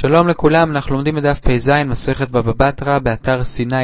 שלום לכולם, אנחנו לומדים בדף פ"ז מסכת בבא בתרא באתר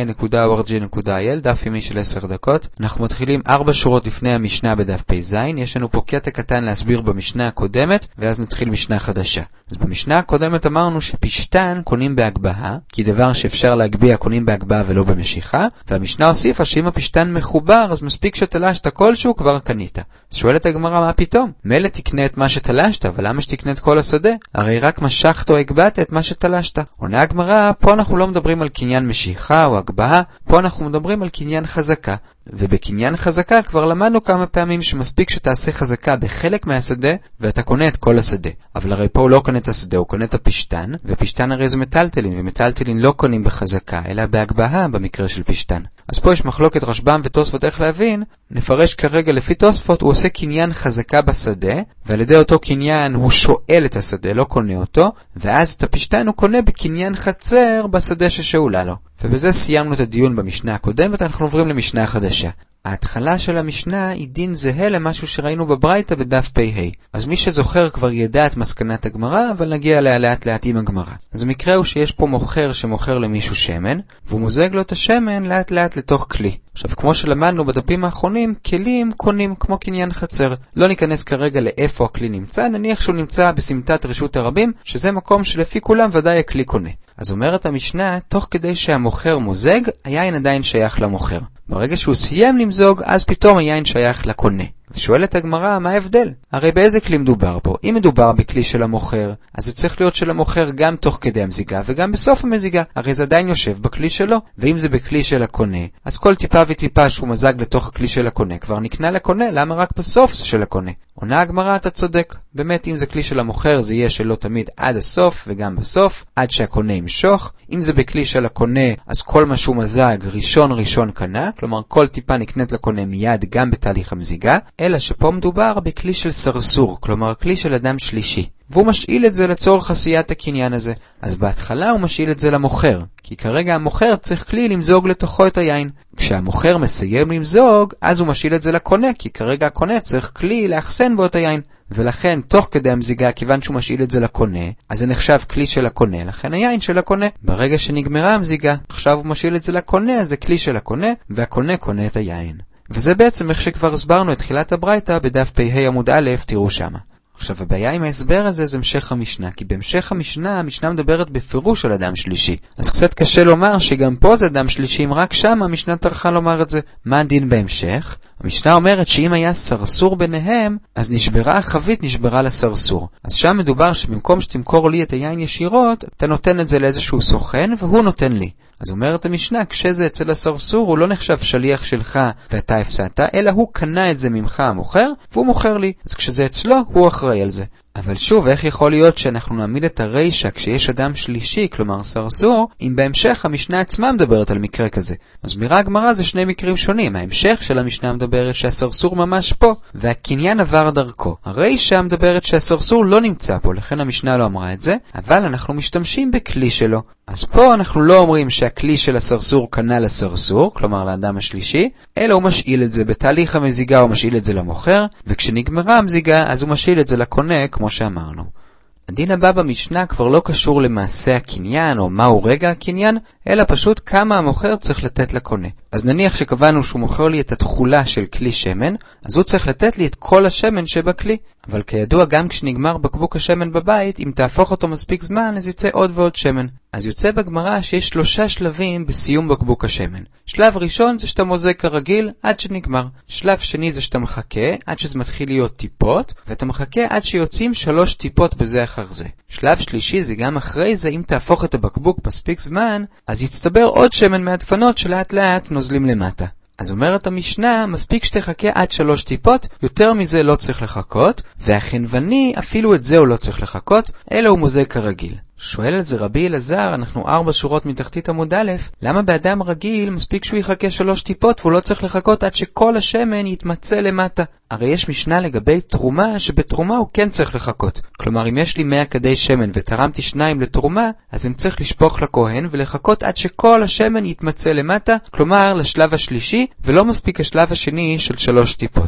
sinai.org.il, דף יומי של 10 דקות. אנחנו מתחילים 4 שורות לפני המשנה בדף פ"ז. יש לנו פה קטע קטן להסביר במשנה הקודמת, ואז נתחיל משנה חדשה. אז במשנה הקודמת אמרנו שפשטן קונים בהגבהה, כי דבר שאפשר להגביע קונים בהגבהה ולא במשיכה, והמשנה הוסיפה שאם הפשטן מחובר, אז מספיק שתלשת כלשהו כבר קנית. אז שואלת הגמרא, מה פתאום? מילא תקנה את מה שתלשת, אבל למה שתקנה את כל השדה? הרי רק משכת או הגבהת את מה שתלשת. עונה הגמרא, פה אנחנו לא מדברים על קניין משיכה או הגבהה, פה אנחנו מדברים על קניין חזקה. ובקניין חזקה כבר למדנו כמה פעמים שמספיק שתעשה חזקה בחלק מהשדה ואתה קונה את כל השדה. אבל הרי פה הוא לא קונה את השדה, הוא קונה את הפשטן, ופשטן הרי זה מטלטלין, ומטלטלין לא קונים בחזקה, אלא בהגבהה במקרה של פשטן. אז פה יש מחלוקת רשב"ם ותוספות איך להבין. נפרש כרגע לפי תוספות, הוא עושה קניין חזקה בשדה, ועל ידי אותו קניין הוא שואל את השדה, לא קונה אותו, ואז את הפשטן הוא קונה בקניין חצר בשדה ששאולה לו. ובזה סיימנו את הדיון במשנה הקודמת, אנחנו עוברים למשנה החדשה. ההתחלה של המשנה היא דין זהה למשהו שראינו בברייתא בדף פ"ה. אז מי שזוכר כבר ידע את מסקנת הגמרא, אבל נגיע אליה לאט לאט עם הגמרא. אז המקרה הוא שיש פה מוכר שמוכר למישהו שמן, והוא מוזג לו את השמן לאט לאט לתוך כלי. עכשיו, כמו שלמדנו בדפים האחרונים, כלים קונים כמו קניין חצר. לא ניכנס כרגע לאיפה הכלי נמצא, נניח שהוא נמצא בסמטת רשות הרבים, שזה מקום שלפי כולם ודאי הכלי קונה. אז אומרת המשנה, תוך כדי שהמוכר מוזג, היין עדיין שייך למוכר. ברגע שהוא סיים למזוג, אז פתאום היין שייך לקונה. ושואלת הגמרא, מה ההבדל? הרי באיזה כלי מדובר פה? אם מדובר בכלי של המוכר, אז זה צריך להיות של המוכר גם תוך כדי המזיגה וגם בסוף המזיגה. הרי זה עדיין יושב בכלי שלו. ואם זה בכלי של הקונה, אז כל טיפה וטיפה שהוא מזג לתוך הכלי של הקונה כבר נקנה לקונה, למה רק בסוף זה של הקונה? עונה הגמרא, אתה צודק. באמת, אם זה כלי של המוכר, זה יהיה שלו תמיד עד הסוף וגם בסוף, עד שהקונה ימשוך. אם זה בכלי של הקונה, אז כל מה שהוא מזג ראשון קנה, כלומר כל טיפה נקנית לקונה מיד גם בתהליך המזיגה, אלא שפה מדובר בכלי של סרסור, כלומר כלי של אדם שלישי. והוא משאיל את זה לצורך עשיית הקניין הזה. אז בהתחלה הוא משאיל את זה למוכר, כי כרגע המוכר צריך כלי למזוג לתוכו את היין. כשהמוכר מסיים למזוג, אז הוא משאיל את זה לקונה, כי כרגע הקונה צריך כלי לאחסן בו את היין. ולכן, תוך כדי המזיגה, כיוון שהוא משאיל את זה לקונה, אז זה נחשב כלי של הקונה, לכן היין של הקונה. ברגע שנגמרה המזיגה, עכשיו הוא משאיל את זה לקונה, אז זה כלי של הקונה, והקונה קונה את היין. וזה בעצם איך שכבר הסברנו את תחילת הברייתא בדף פ"ה עמוד א', תראו שמה. עכשיו, הבעיה עם ההסבר הזה זה המשך המשנה, כי בהמשך המשנה מדברת בפירוש על אדם שלישי. אז קצת קשה לומר שגם פה זה אדם שלישי, אם רק שם המשנה טרחה לומר את זה. מה הדין בהמשך? המשנה אומרת שאם היה סרסור ביניהם, אז נשברה החבית, נשברה לסרסור. אז שם מדובר שבמקום שתמכור לי את היין ישירות, אתה נותן את זה לאיזשהו סוכן והוא נותן לי. אז אומרת המשנה, כשזה אצל הסרסור הוא לא נחשב שליח שלך ואתה הפסדת, אלא הוא קנה את זה ממך המוכר והוא מוכר לי. אז כשזה אצלו הוא אחראי על זה. אבל שוב, איך יכול להיות שאנחנו נעמיד את הרישה כשיש אדם שלישי, כלומר סרסור, אם בהמשך המשנה עצמה מדברת על מקרה כזה? מסבירה הגמרא, זה שני מקרים שונים. ההמשך של המשנה מדברת שהסרסור ממש פה, והקניין עבר דרכו. הרישה מדברת שהסרסור לא נמצא פה, לכן המשנה לא אמרה את זה, אבל אנחנו משתמשים בכלי שלו. אז פה אנחנו לא אומרים שהכלי של הסרסור קנה לסרסור, כלומר לאדם השלישי, אלא הוא משאיל את זה בתהליך המזיגה, הוא משאיל את זה למוכר, וכשנגמרה המזיגה, אז הוא משאיל את זה לקונה, כמו שאמרנו. הדין הבא במשנה כבר לא קשור למעשה הקניין או מהו רגע הקניין, אלא פשוט כמה המוכר צריך לתת לקונה. אז נניח שקבענו שהוא מוכר לי את התכולה של כלי שמן, אז הוא צריך לתת לי את כל השמן שבכלי. אבל כידוע גם כשנגמר בקבוק השמן בבית, אם תהפוך אותו מספיק זמן, אז יצא עוד ועוד שמן. אז יוצא בגמרא שיש 3 שלבים בסיום בקבוק השמן. שלב ראשון זה שאתה מוזג כרגיל עד שנגמר. שלב שני זה שאתה מחכה עד שזה מתחיל להיות טיפות, ואתה מחכה עד שיוצאים 3 טיפות בזה אחר זה. שלב שלישי זה גם אחרי זה, אם תהפוך את הבקבוק מספיק זמן, אז יצטבר עוד שמן מהדפנות שלאט לאט נוזלים למטה. אז אומרת המשנה, מספיק שתחכה עד 3 טיפות, יותר מזה לא צריך לחכות, והחנווני אפילו את זה הוא לא צריך לחכות, אלא הוא מוזג כרגיל. שואל על זה רבי אלעזר, אנחנו 4 שורות מתחתית עמוד א', למה באדם רגיל מספיק שהוא יחכה 3 טיפות והוא לא צריך לחכות עד שכל השמן יתמצא למטה? הרי יש משנה לגבי תרומה, שבתרומה הוא כן צריך לחכות. כלומר, אם יש לי 100 כדי שמן ותרמתי 2 לתרומה, אז אני צריך לשפוך לכהן ולחכות עד שכל השמן יתמצא למטה, כלומר לשלב השלישי, ולא מספיק השלב השני של 3 טיפות.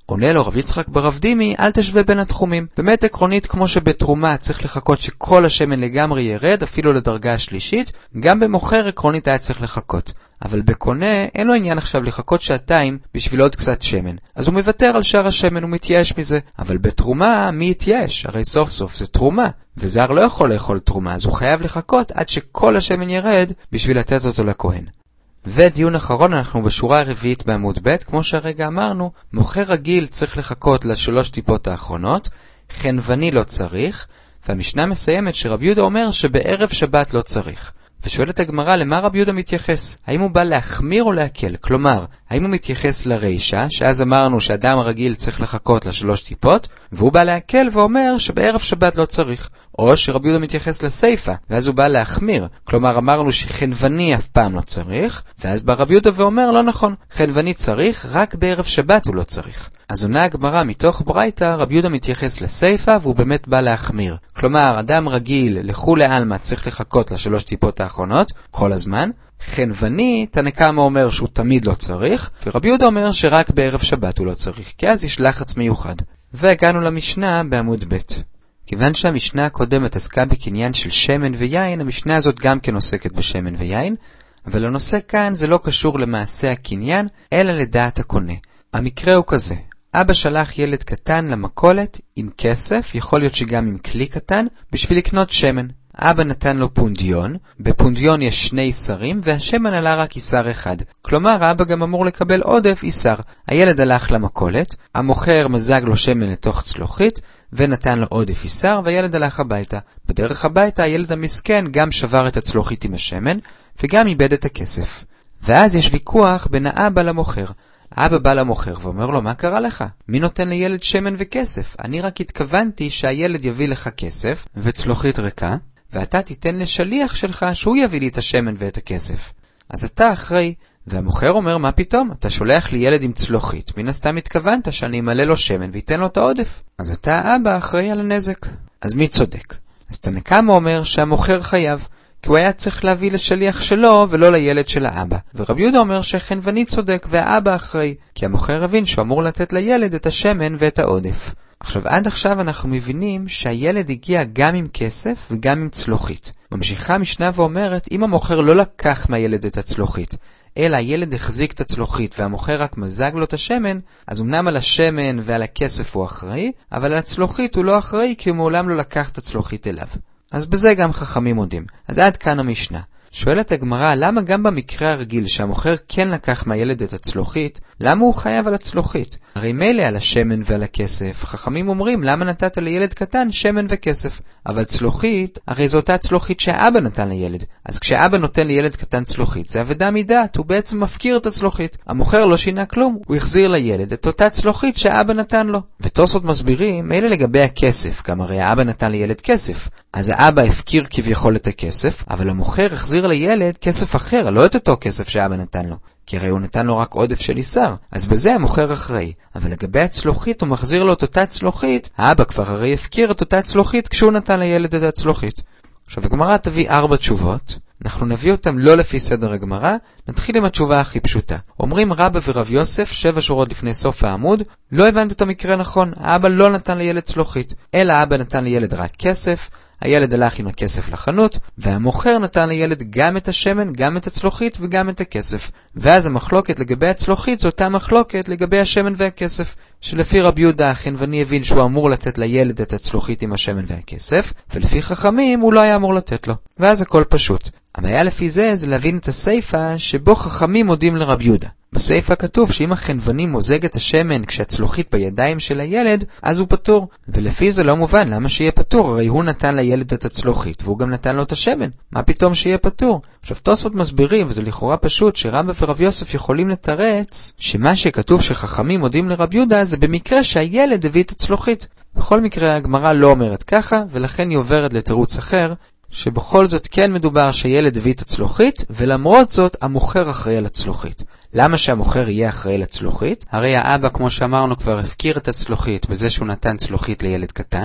עונה לו רב יצחק ברב דימי, אל תשווה בין התחומים. באמת עקרונית, כמו שבתרומה צריך לחכות שכל השמן לגמרי ירד, אפילו לדרגה השלישית, גם במוכר עקרונית היה צריך לחכות. אבל בקונה אין לו עניין עכשיו לחכות שעתיים בשביל עוד קצת שמן. אז הוא מוותר על שאר השמן, הוא מתייאש מזה. אבל בתרומה, מי יתייאש? הרי סוף סוף זה תרומה. וזר לא יכול לאכול תרומה, אז הוא חייב לחכות עד שכל השמן ירד בשביל לתת אותו לכהן. ודיון אחרון, אנחנו בשורה הרביעית בעמוד ב', כמו שהרגע אמרנו, מוכר רגיל צריך לחכות לשלוש טיפות האחרונות, חנווני לא צריך, והמשנה מסיימת שרב יהודה אומר שבערב שבת לא צריך. ושואלת הגמרא למה רב יהודה מתייחס? האם הוא בא להחמיר או להקל? כלומר, האם הוא מתייחס לרישה, שאז אמרנו שאדם הרגיל צריך לחכות לשלוש טיפות, והוא בא להקל ואומר שבערב שבת לא צריך. או שרב יהודה מתייחס לסייפה, ואז הוא בא להחמיר. כלומר, אמרנו שחנווני אף פעם לא צריך, ואז בא רב יהודה ואומר לא נכון, חנווני צריך, רק בערב שבת הוא לא צריך. אז עונה הגמרא מתוך ברייתא, רב יהודה מתייחס לסייפה והוא באמת בא להחמיר. כלומר, אדם רגיל לכולי עלמא צריך לחכות לשלוש טיפות האחרונות כל הזמן. חנווני, תנא קמא אומר שהוא תמיד לא צריך, ורב יהודה אומר שרק בערב שבת הוא לא צריך, כי אז יש לחץ מיוחד. והגענו למשנה בעמוד ב'. כיוון שהמשנה הקודמת עסקה בקניין של שמן ויין, המשנה הזאת גם כן עוסקת בשמן ויין, אבל הנושא כאן זה לא קשור למעשה הקניין, אלא לדעת הקונה. המקרה הוא כזה, אבא שלח ילד קטן למכולת עם כסף, יכול להיות שגם עם כלי קטן, בשביל לקנות שמן. אבא נתן לו פונדיון, בפונדיון יש 2 איסרים, והשמן עלה רק איסר אחד. כלומר, האבא גם אמור לקבל עודף איסר. הילד הלך למכולת, המוכר מזג לו שמן לתוך צלוחית, ונתן לו עודף איסר, והילד הלך הביתה. בדרך הביתה, הילד המסכן גם שבר את הצלוחית עם השמן, וגם איבד את הכסף. ואז יש ויכוח בין האבא למוכר. האבא בא למוכר ואומר לו, מה קרה לך? מי נותן לילד שמן וכסף? אני רק התכוונתי שהילד יביא לך כסף וצלוחית ריקה, ואתה תיתן לשליח שלך שהוא יביא לי את השמן ואת הכסף. אז אתה אחרי. והמוכר אומר, מה פתאום? אתה שולח לי ילד עם צלוחית. מן הסתם התכוונת שאני אמלא לו שמן ויתן לו את העודף. אז אתה האבא אחראי על הנזק. אז מי צודק? אז תנא קמא אומר שהמוכר חייב, כי הוא היה צריך להביא לשליח שלו ולא לילד של האבא. ורב יהודה אומר שחנווני צודק והאבא אחראי, כי המוכר הבין שהוא אמור לתת לילד את השמן ואת העודף. עכשיו, עד עכשיו אנחנו מבינים שהילד הגיע גם עם כסף וגם עם צלוחית. ממשיכה המשנה ואומרת, אם המוכר לא לקח מהילד את הצלוחית, אלא הילד החזיק את הצלוחית והמוכר רק מזג לו את השמן, אז אמנם על השמן ועל הכסף הוא אחראי, אבל על הצלוחית הוא לא אחראי כי הוא מעולם לא לקח את הצלוחית אליו. אז בזה גם חכמים מודים. אז עד כאן המשנה. שואלת הגמרא, למה גם במקרה הרגיל שהמוכר כן לקח מהילד את הצלוחית, למה הוא חייב על הצלוחית? הרי מילא על השמן ועל הכסף, חכמים אומרים, למה נתת לילד קטן שמן וכסף? אבל צלוחית, הרי זו אותה צלוחית שהאבא נתן לילד. אז כשאבא נותן לילד קטן צלוחית, זה אבדה מדעת, הוא בעצם מפקיר את הצלוחית. המוכר לא שינה כלום, הוא החזיר לילד את אותה צלוחית שהאבא נתן לו. ותוספות מסבירים, מילא לגבי הכסף, גם הרי האבא נתן לילד כסף. אז האבא הפקיר כביכול את הכסף, אבל המוכר החזיר לילד כסף אחר, לא את אותו כסף שהאבא נתן לו. כי הרי הוא נתן לו רק עודף של איסר, אז בזה המוכר אחראי. אבל לגבי הצלוחית הוא מחזיר לו את אותה צלוחית, האבא כבר הרי הפקיר את אותה צלוחית כשהוא נתן לילד את הצלוחית. עכשיו הגמרא תביא 4 תשובות, אנחנו נביא אותם לא לפי סדר הגמרא, נתחיל עם התשובה הכי פשוטה. אומרים רבא ורב יוסף 7 שורות לפני סוף העמוד, לא הבנת את המקרה נכון, האבא לא נתן לילד צלוחית, אלא האבא נתן לילד רק כסף, הילד הלך עם הכסף לחנות, והמוכר נתן לילד גם את השמן, גם את הצלוחית וגם את הכסף. ואז המחלוקת לגבי הצלוחית זו אותה מחלוקת לגבי השמן והכסף, שלפי רב יהודה החנווני הבין שהוא אמור לתת לילד את הצלוחית עם השמן והכסף, ולפי חכמים הוא לא היה אמור לתת לו. ואז הכל פשוט. הבעיה לפי זה להבין את הסייפה שבו חכמים מודים לרב יהודה. בסייפה כתוב שאם החנווני מוזג את השמן כשהצלוחית בידיים של הילד, אז הוא פטור. ולפי זה לא מובן למה שיהיה פטור, הרי הוא נתן לילד את הצלוחית והוא גם נתן לו את השמן. מה פתאום שיהיה פטור? עכשיו תוספות מסבירים, וזה לכאורה פשוט, שרבא ורב יוסף יכולים לתרץ שמה שכתוב שחכמים מודים לרב יהודה זה במקרה שהילד הביא את הצלוחית. בכל מקרה הגמרא לא אומרת ככה, ולכן היא עוברת לתירוץ אחר, שבכל זאת כן מדובר שילד הביא את הצלוחית, ולמרות זאת המוכר אחראי על הצלוחית. למה שהמוכר יהיה אחראי לצלוחית? הרי האבא, כמו שאמרנו, כבר הפקיר את הצלוחית בזה שהוא נתן צלוחית לילד קטן,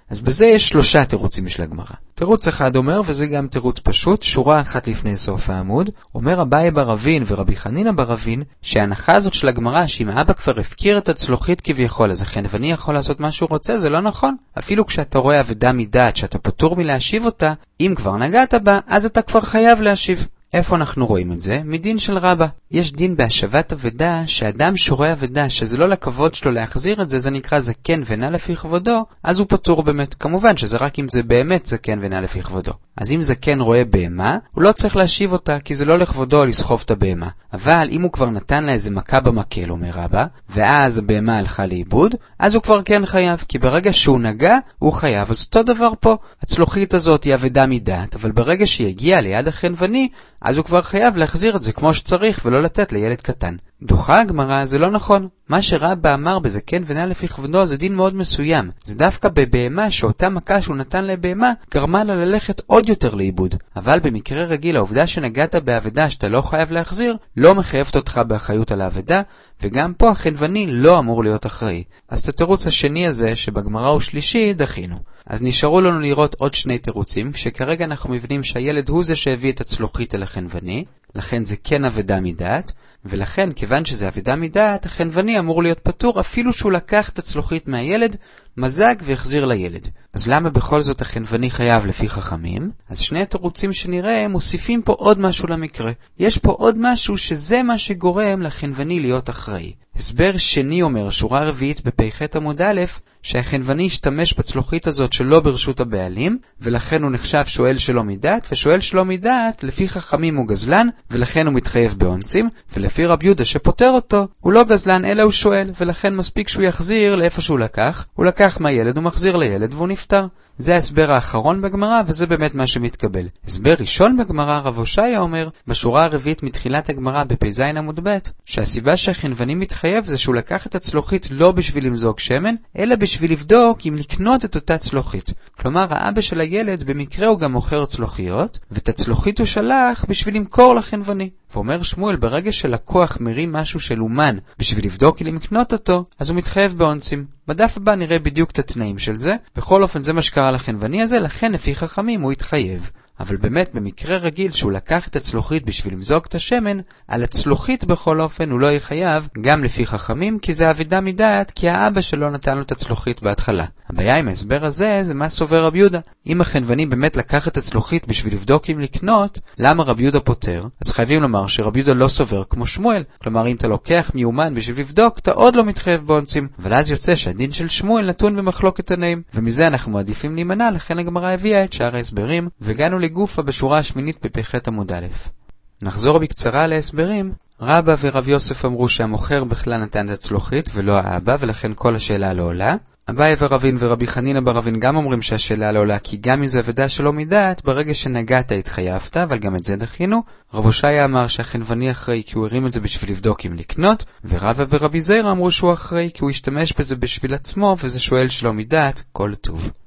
אז בזה יש 3 תירוצים של הגמרא. תירוץ אחד אומר, וזה גם תירוץ פשוט, שורה אחת לפני סוף העמוד, אומר אביי בר אבין ורבי חנינא בר אבין, שההנחה הזאת של הגמרא, שאם האבא כבר הפקיר את הצלוחית כביכול, אז החנווני יכול לעשות מה שהוא רוצה, זה לא נכון. אפילו כשאתה רואה אבדה מדעת, שאתה פטור מלהשיב אותה, אם כבר נגעת בה, אז אתה כבר חייב להשיב. איפה אנחנו רואים את זה? מדין של רבא. יש דין בהשבת אבדה, שאדם שורה אבדה, שזה לא לכבוד שלו להחזיר את זה, זה נקרא זקן ונע לפי כבודו, אז הוא פטור באמת. כמובן שזה רק אם זה באמת זקן ונע לפי כבודו. אז אם זקן רואה בהמה, הוא לא צריך להשיב אותה, כי זה לא לכבודו לסחוב את הבהמה. אבל אם הוא כבר נתן לה איזה מכה במקל, אומר רבא, ואז הבהמה הלכה לאיבוד, אז הוא כבר כן חייב, כי ברגע שהוא נגע, הוא חייב. אז אותו דבר פה. הצלוחית הזאת היא אבדה מדעת, אבל ברגע שהיא הגיעה ליד החנווני, אז הוא כבר חייב להחזיר את זה כמו שצריך ולא לתת לילד קטן. דוחה הגמרא, זה לא נכון. מה שרבא אמר בזקן ונע לפי כבודו זה דין מאוד מסוים. זה דווקא בבהמה שאותה מכה שהוא נתן לבהמה גרמה לה ללכת עוד יותר לאיבוד. אבל במקרה רגיל העובדה שנגעת באבדה שאתה לא חייב להחזיר לא מחייבת אותך באחריות על האבדה, וגם פה החנווני לא אמור להיות אחראי. אז את התירוץ השני הזה שבגמרא הוא שלישי דחינו. אז נשארו לנו לראות עוד 2 תירוצים, כשכרגע אנחנו מבינים שהילד הוא זה שהביא את הצלוחית אל החנווני, לכן זה כן אבדה מדעת, ולכן כיוון שזה אבדה מדעת, החנווני אמור להיות פטור אפילו שהוא לקח את הצלוחית מהילד, מזג והחזיר לילד. אז למה בכל זאת החנווני חייב לפי חכמים? אז 2 התירוצים שנראה מוסיפים פה עוד משהו למקרה. יש פה עוד משהו שזה מה שגורם לחנווני להיות אחראי. הסבר שני אומר, שורה רביעית בפ"ח עמוד א', שהחנווני השתמש בצלוחית הזאת שלא ברשות הבעלים, ולכן הוא נחשב שואל שלא מדעת, ושואל שלא מדעת, לפי חכמים הוא גזלן, ולכן הוא מתחייב בעונצים, ולפי רב יהודה שפוטר אותו, הוא לא גזלן אלא הוא שואל, ולכן מספיק שהוא יחזיר לאיפה שהוא לקח, הוא לקח מהילד, הוא מחזיר לילד והוא נפטר. זה ההסבר האחרון בגמרא, וזה באמת מה שמתקבל. הסבר ראשון בגמרא, רב הושעיה אומר, בשורה הרביעית מתחילת הגמרא בפ"ז עמוד ב', שהסיבה שהחנווני מתחייב זה שהוא לקח את הצלוחית לא בשביל למזוג שמן, אלא בשביל לבדוק אם לקנות את אותה צלוחית. כלומר, האבא של הילד במקרה הוא גם מוכר צלוחיות, ואת הצלוחית הוא שלח בשביל למכור לחנווני. ואומר שמואל, ברגע שלקוח מרים משהו של אומן בשביל לבדוק אם לקנות אותו, אז הוא מתחייב בעונצים. בדף הבא נראה בדיוק את התנאים של זה, בכל אופן זה מה שקרה לחנווני הזה, לכן לפי חכמים הוא התחייב. אבל באמת במקרה רגיל שהוא לקח את הצלוחית בשביל למזוג את השמן, על הצלוחית בכל אופן הוא לא יחייב, גם לפי חכמים, כי זה אבדה מדעת, כי האבא שלו נתן לו את הצלוחית בהתחלה. הבעיה עם ההסבר הזה זה מה סובר רב יהודה. אם החנווני באמת לקח את הצלוחית בשביל לבדוק אם לקנות, למה רב יהודה פוטר? אז חייבים לומר שרב יהודה לא סובר כמו שמואל. כלומר, אם אתה לוקח מיומן בשביל לבדוק, אתה עוד לא מתחייב בעונצים. אבל אז יוצא שהדין של שמואל נתון במחלוקת תנאים. ומזה אנחנו מעדיפים להימנע, לכן הגמרא הביאה את שאר ההסברים, והגענו לגופה בשורה השמינית בפ"ח עמוד א'. נחזור בקצרה להסברים. רבא ורב יוסף אמרו שהמוכר בכלל נתן את הצלוחית ולא האבא, ולכן כל השאלה לא עולה. אביי ורבין ורבי חנינא בר אבין גם אומרים שהשאלה לא עולה, כי גם אם זה אבדה שלא מדעת, ברגע שנגעת התחייבת, אבל גם את זה דחינו. רב הושעיה אמר שהחנווני אחראי כי הוא הרים את זה בשביל לבדוק אם לקנות, ורבא ורבי זיירא אמרו שהוא אחראי כי הוא השתמש בזה בשביל עצמו, וזה שואל שלא מדעת, כל טוב.